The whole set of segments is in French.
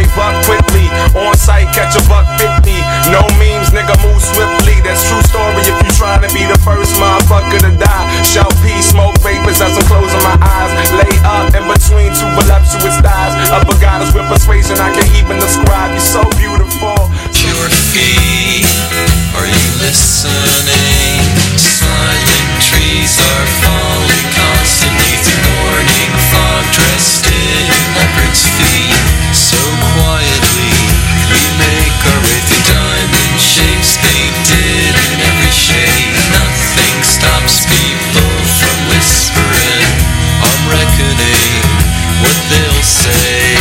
they buck quickly. On sight, catch a $150. No memes, nigga, move swiftly. That's true story if you trying to be the first motherfucker to die. Shout peace, smoke vapors as I'm closing my eyes. Lay up in between two voluptuous thighs. Upper goddess with persuasion, I can't even describe. You're so beautiful. Your feet, are you listening? Silent trees are falling constantly through morning fog, dressed in leopard's feet. So quietly, we make our way through diamond shapes, painted in every shade. Nothing stops people from whispering. I'm reckoning what they'll say.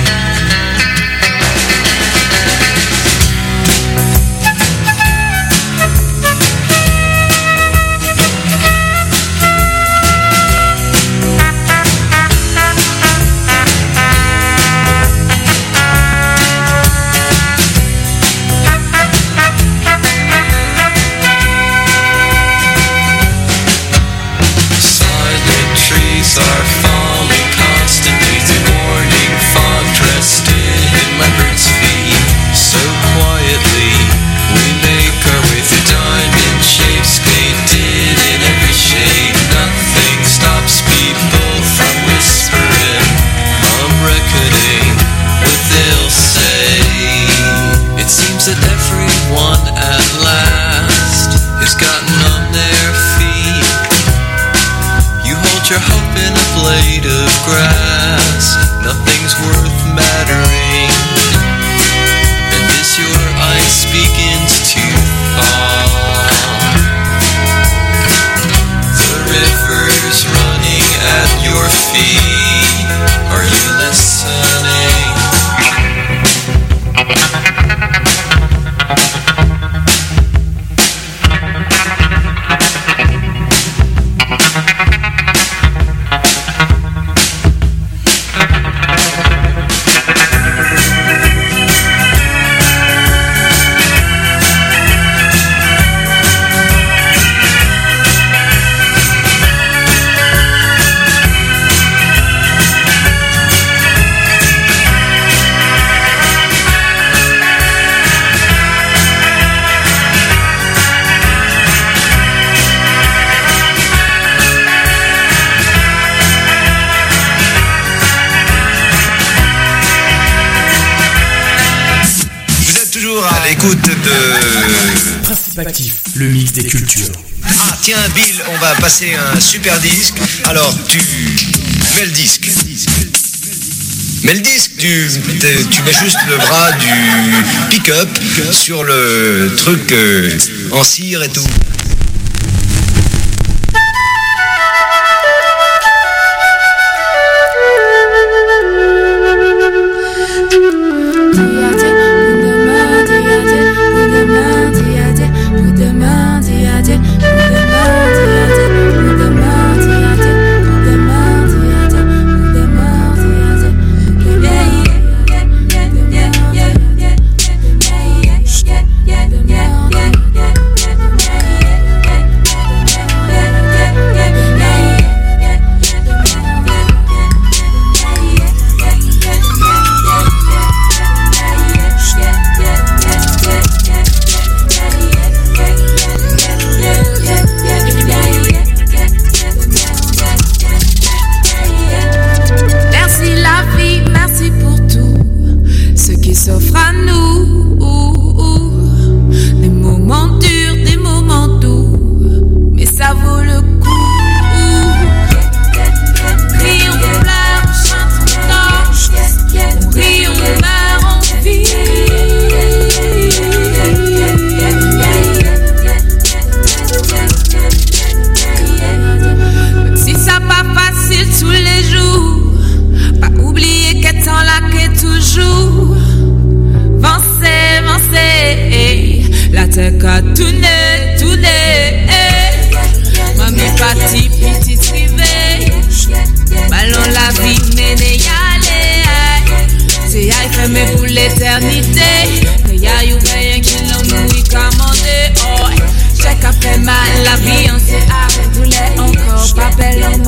Are falling constantly through morning fog, dressed in leopard's feet. So quietly, we make our way through diamond shapes, painted in every shade. Nothing stops people from whispering. I'm reckoning what they'll say. It seems that everyone at last has gotten on their feet. You hold your hope in a blade of grass. Nothing's worth mattering. And as your ice begins to thaw, the river's running at your feet. Are you listening? Participatif, le mix des cultures. Ah tiens Bill, on va passer un super disque. Alors tu mets le disque. Mais le disque, tu mets juste le bras du pick-up sur le truc en cire et tout.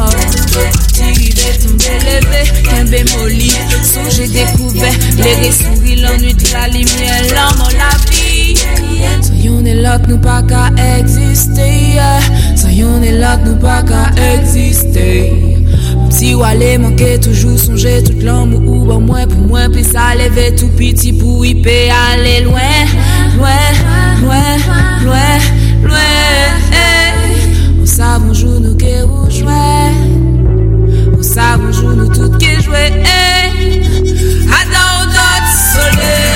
J'ai découvert les récits là que nous pas qu'à exister, yeah. Ça y on est là que nous pas qu'à exister. Si ou aller manquer toujours songer toute l'homme ou bon moins pour moins puis ça lever tout petit pour y peut aller loin, loin, loin, loin, loin. On savons jour nous qui rejoint, on savons jour nous toutes qui jouer. Attends notre soleil.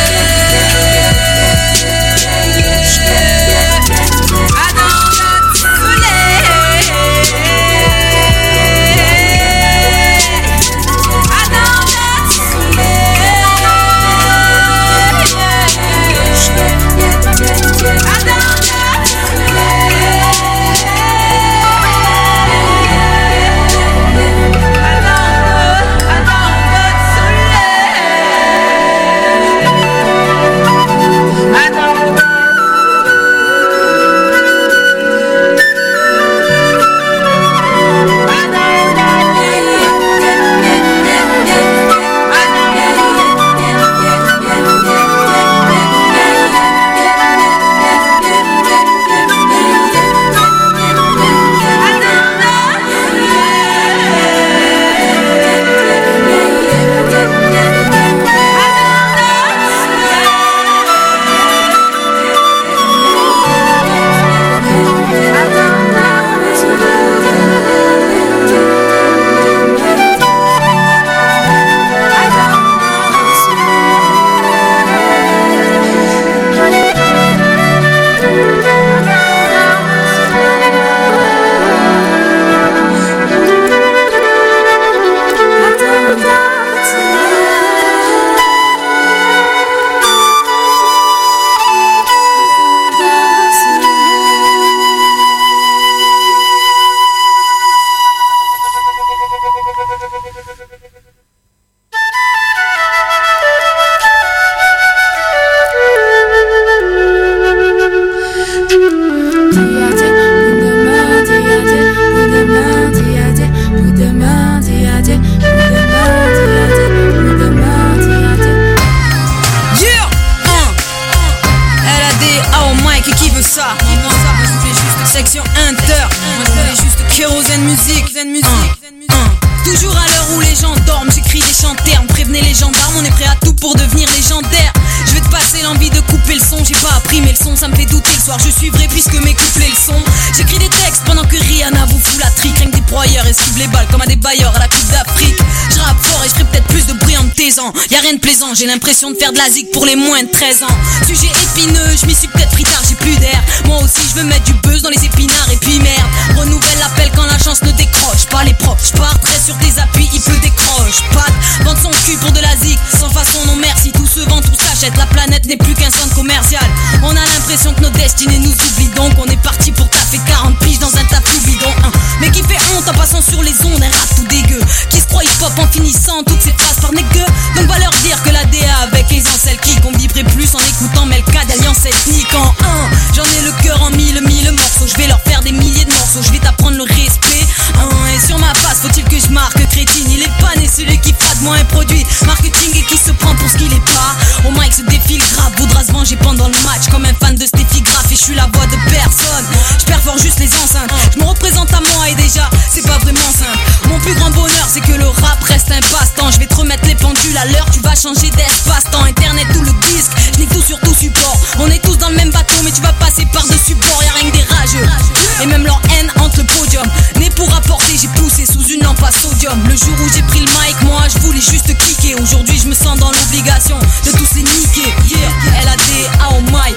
Toujours à l'heure où les gens dorment, j'écris des chanternes. Prévenez les gendarmes, on est prêt à tout pour devenir légendaire. Je vais te passer l'envie de couper le son. J'ai pas appris mais le son ça me fait douter. Le soir je suivrai puisque mes couplets le sont. J'écris des textes pendant que Rihanna vous fout la trique. Rien que des broyeurs esquivent les balles comme à des bailleurs à la Coupe d'Afrique. Je rappe fort et je ferai peut-être plus de bruit en me taisant. Y'a rien de plaisant, j'ai l'impression de faire de la zig pour les moins de 13 ans. Sujet épineux, je m'y suis peut-être pris tard, j'ai plus d'air. Moi aussi je veux mettre du buzz dans les épinards. Et puis merde, renouvelle l'appel quand la chance ne décroche pas les profs. Je parterai sur tes appuis, il peut décroche. Pas de vendre son cul pour de la zig, sans façon non merci. Tout se vend, tout s'achète, la planète n'est plus qu'un centre commercial. On a l'impression que nos destinées nous oublient. Donc on est parti pour taper 40 piges dans un tapis bidon. Mais qui fait honte en passant sur les ondes, un rap tout dégueu. Qui se croit hip-hop en finissant toutes ces phrases par négueux. Donc va leur dire que la DA avec les ancelles qui qu'on vibrait plus en écoutant Melka d'alliance ethnique en 1. J'en ai le cœur en mille morceaux. Je vais leur faire des milliers de morceaux. Je vais t'apprendre le respect. Et sur ma face faut-il que je marque crétine. Il est pas né celui qui fera de moi un produit marketing et qui se prend pour ce qu'il est pas. Au mic se défile grave, voudra se venger pendant le match comme un fan de Steffi Graf. Et je suis la voix de personne. Je perfore juste les enceintes. Je me représente à moi et déjà c'est pas vraiment simple. Mon plus grand bonheur c'est que le rap reste un passe-temps. Je vais te remettre les pendules à l'heure. Tu vas changer d'espace-temps. Internet ou le disque, je nique tout sur tout support. On est tous dans le même bateau mais tu vas passer par dessus bord. Y'a rien que des rageux et même leur haine hante le podium. Né pour rapporter, j'ai poussé sous une lampe à sodium. Le jour où j'ai pris le mic, moi je voulais juste kicker. Aujourd'hui je me sens dans l'obligation de tous les niquer. Yeah, LAD, oh my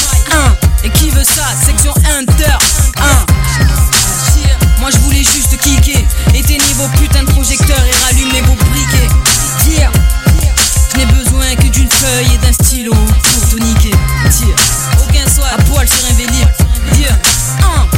1. Et qui veut ça? Section Inter 1. Moi je voulais juste kicker. Éteignez vos putains de projecteurs et rallumez vos briquets. Yeah, je n'ai besoin que d'une feuille et d'un stylo pour tout niquer. Aucun soin à poil sur un vélib. Yeah, 1.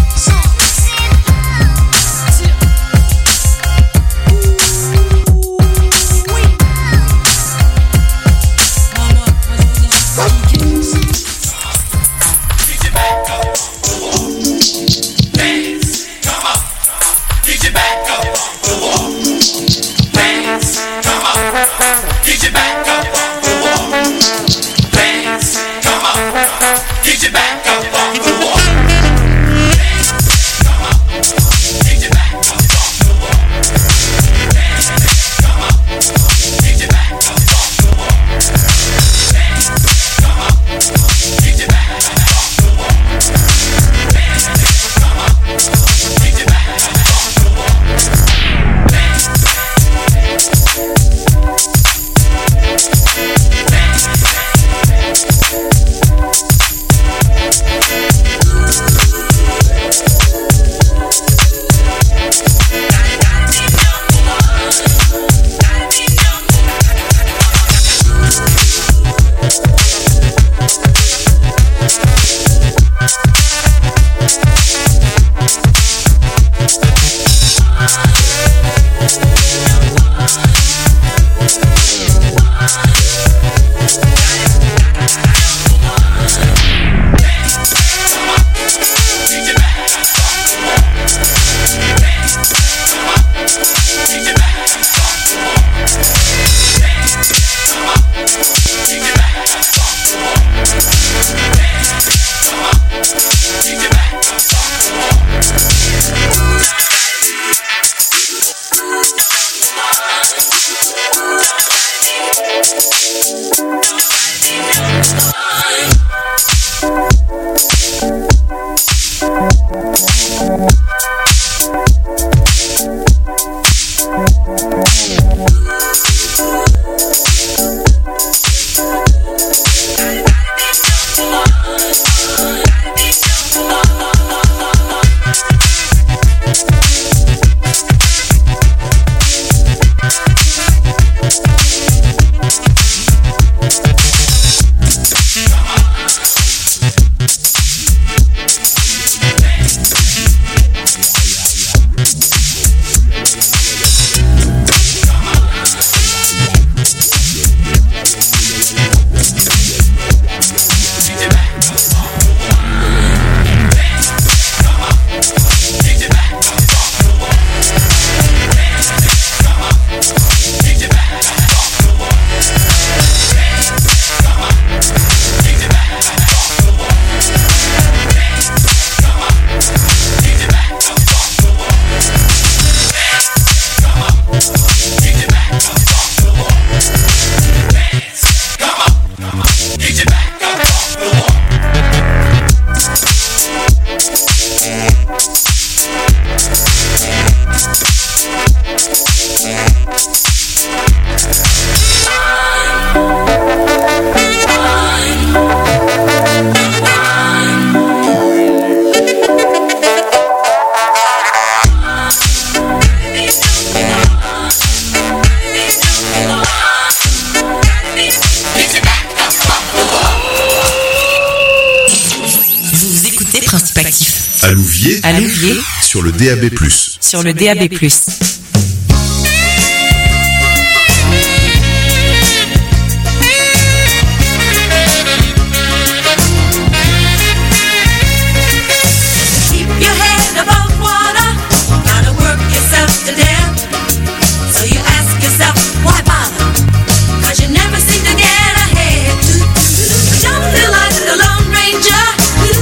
Principe Actif. À Louviers, sur le DAB+. Sur le DAB+.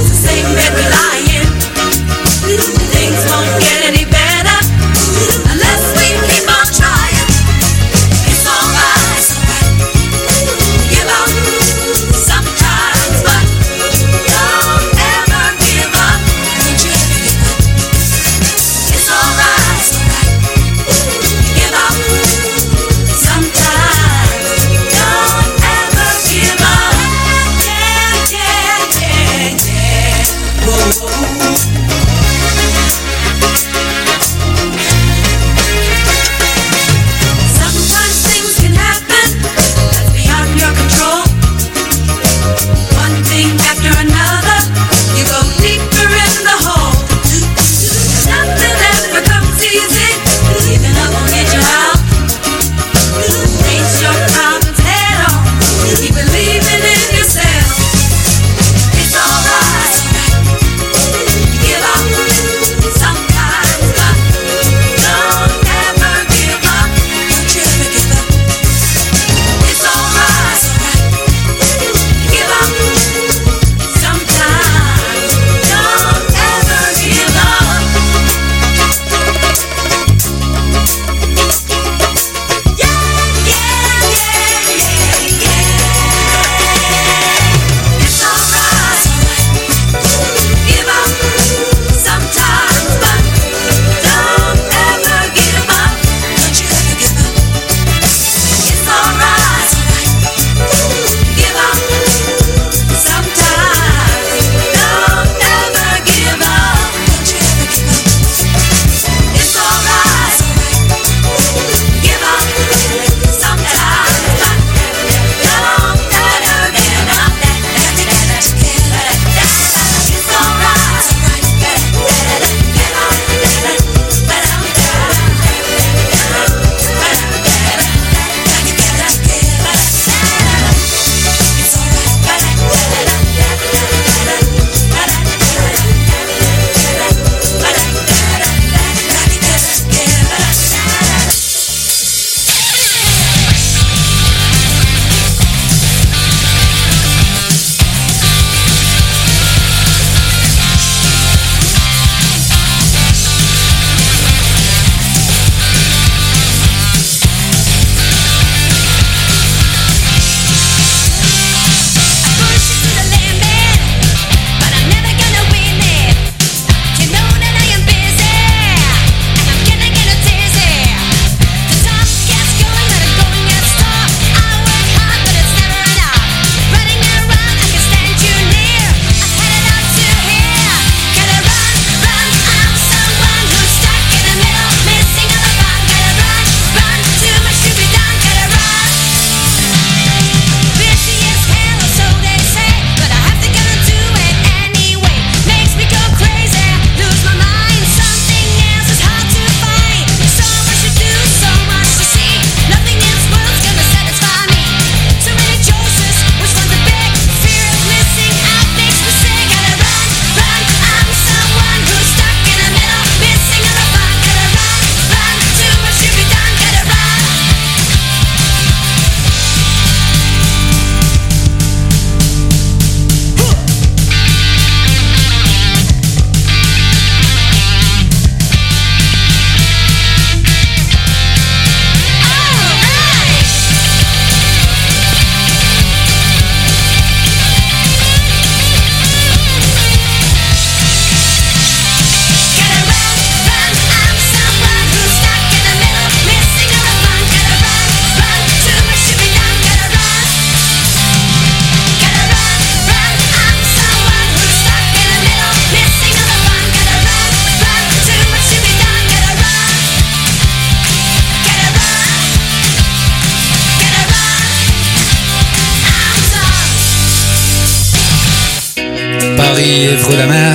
Things won't get any better unless Évre la mer.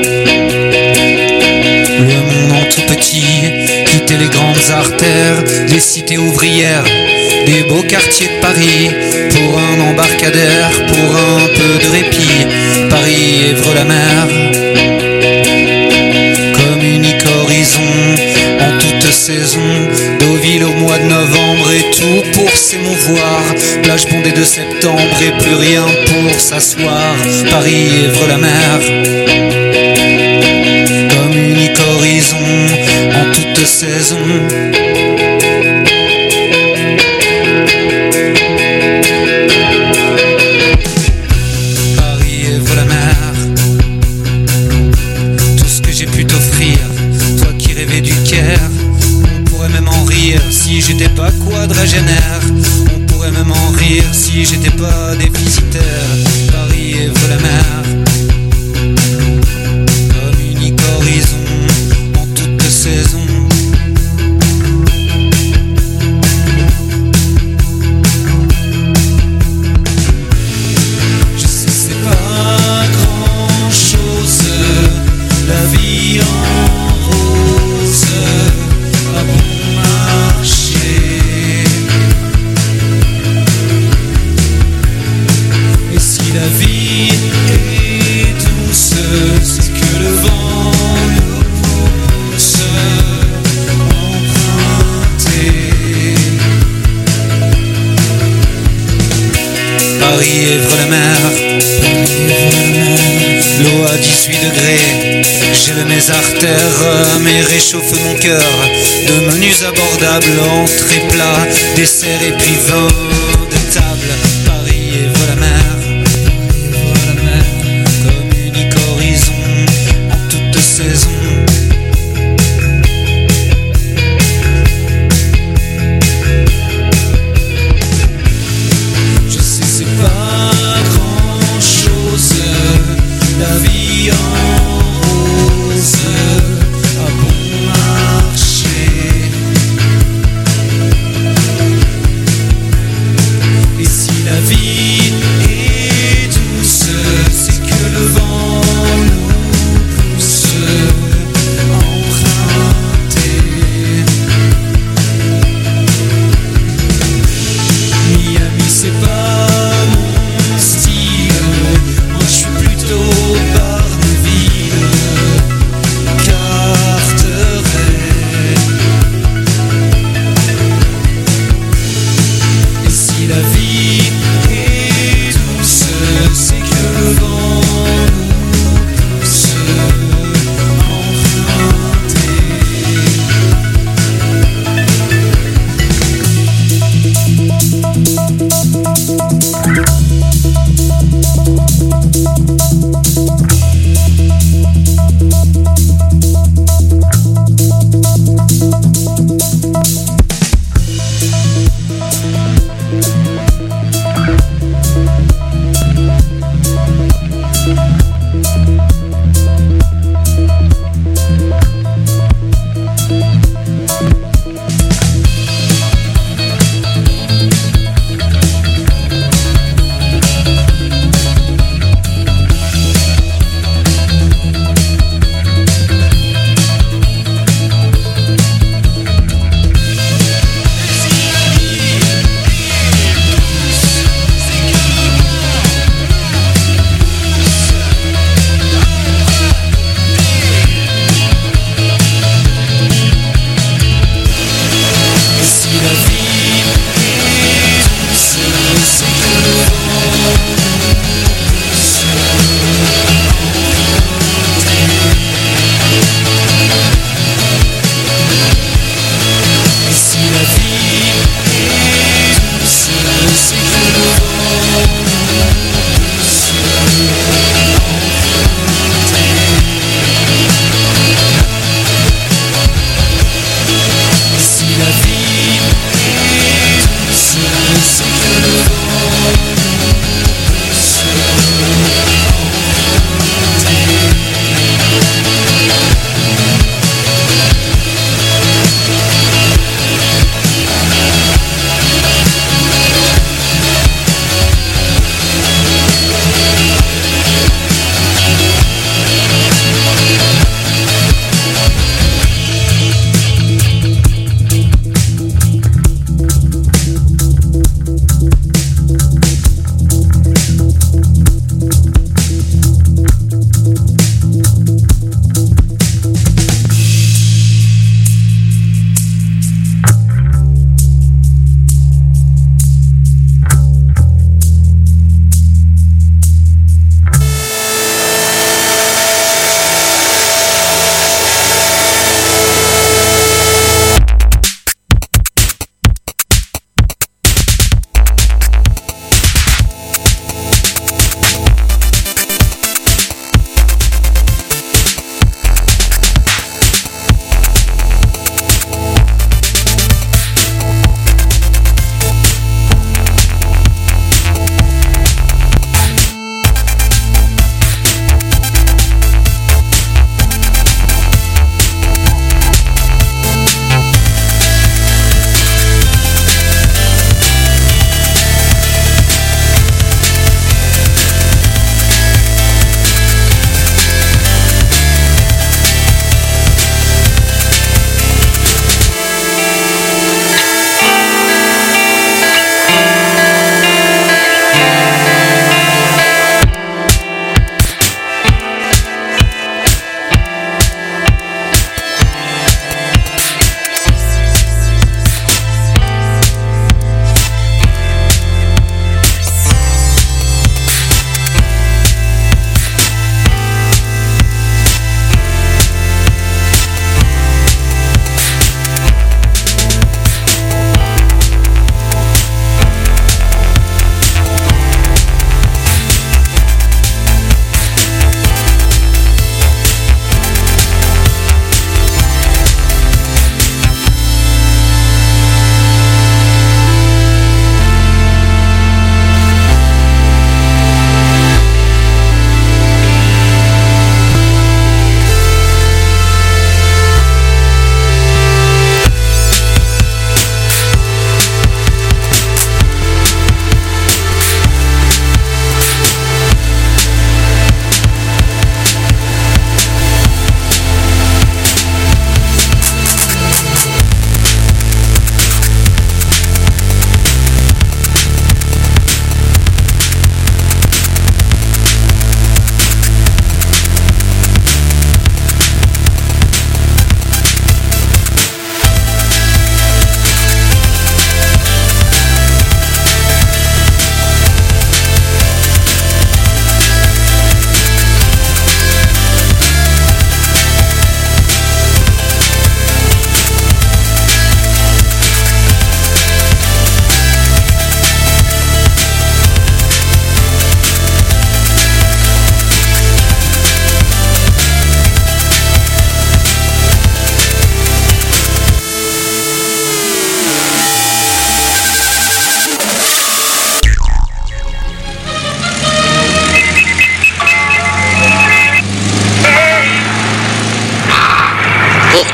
Le monde en tout petit, quitter les grandes artères, les cités ouvrières, des beaux quartiers de Paris, pour un embarcadère, pour un peu de répit. Paris, Évre la mer, comme unique horizon, en toute saison, Deauville au mois de novembre et tout pour s'émouvoir. Plage bondée de septembre et plus rien pour s'asseoir. Paris, Évre la mer, comme unique horizon, en toute saison. Paris, Évre la mer, tout ce que j'ai pu t'offrir, toi qui rêvais du Caire. On pourrait même en rire si j'étais pas quadragénaire. On pourrait même en rire si j'étais pas déficitaire. Paris, Évre la mer, comme unique horizon, en toute saison. Je sais c'est pas grand chose, la vie en rose, à bon marché. Et si la vie est douce, c'est que le vent nous pousse emprunter. Paris, Évre la mer, l'eau à 18 degrés, gèle mes artères, mais réchauffe mon cœur. De menus abordables, entrée plat, dessert et puis vin de table. Paris, Évre la mer, comme unique horizon, en toute saison. Je sais c'est pas grand chose, la vie en rose, à bon marché.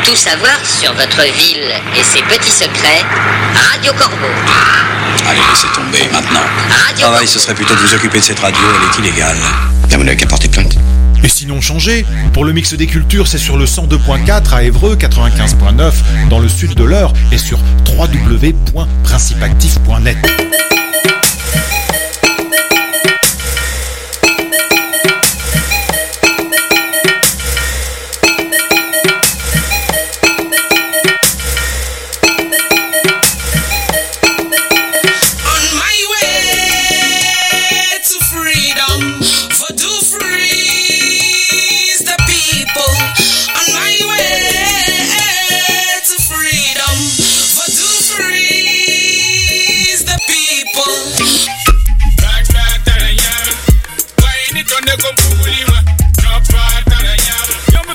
Tout savoir sur votre ville et ses petits secrets, Radio Corbeau. Allez, laissez tomber maintenant. Radio Travail, Corbeau. ce serait plutôt de vous occuper de cette radio, elle est illégale. Vous n'avez qu'à porter plainte. Et sinon changez. Pour le mix des cultures, c'est sur le 102.4 à Évreux, 95.9 dans le sud de l'Eure et sur www.principeactif.net.